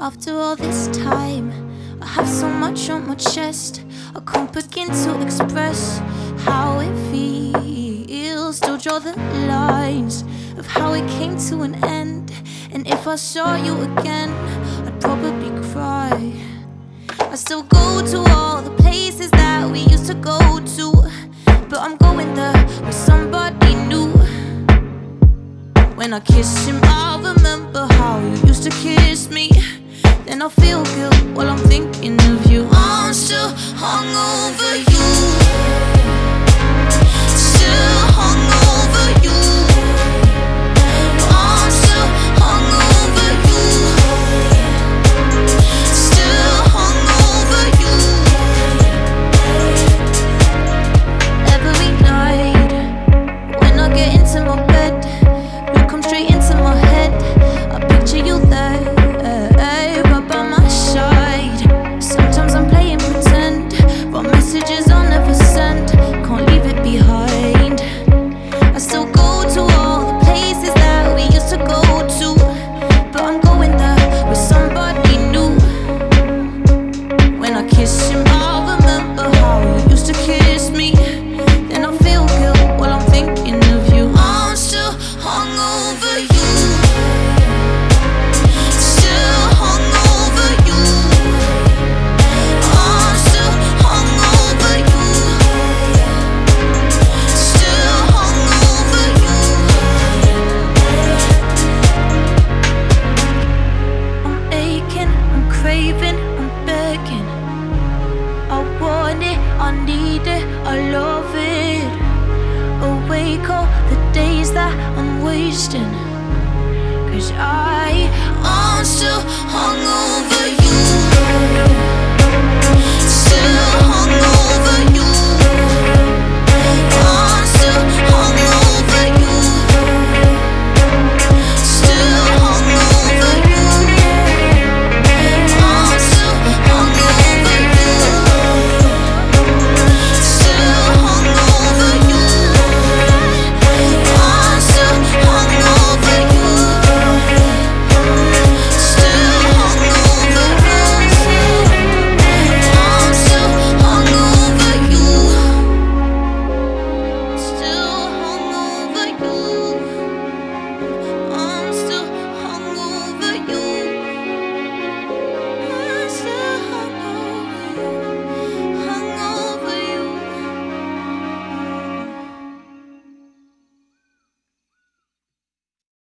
After all this time, I have so much on my chest. I can't begin to express how it feels. Still draw the lines of how it came to an end. And if I saw you again, I'd probably cry. I still go to all the places that we used to go to, but I'm going there with somebody new. When I kiss him, I'll remember how you used to kiss me. Then I'll feel guilt while I'm thinking of you. I'm still hung over you. Still hung over you. I'm still hung over you. Still hung over you. Every night when I get into my bed, you come straight into my head. I picture you there, right by my side. Sometimes I'm playing pretend, but messages I'll never send. Can't leave it behind. I still go to all the places that we used to go to, but I'm going there with somebody new. When I kiss him, I'll remember how you used to kiss me. Then I feel guilt while I'm thinking of you. I'm still hung over you. Still hung over you. I'm still hung over you. Still hung over you. I'm aching, I'm craving, I'm begging. I want it, I need it, I love it. Awake all the days that I'm wasting, 'cause I'm still hung over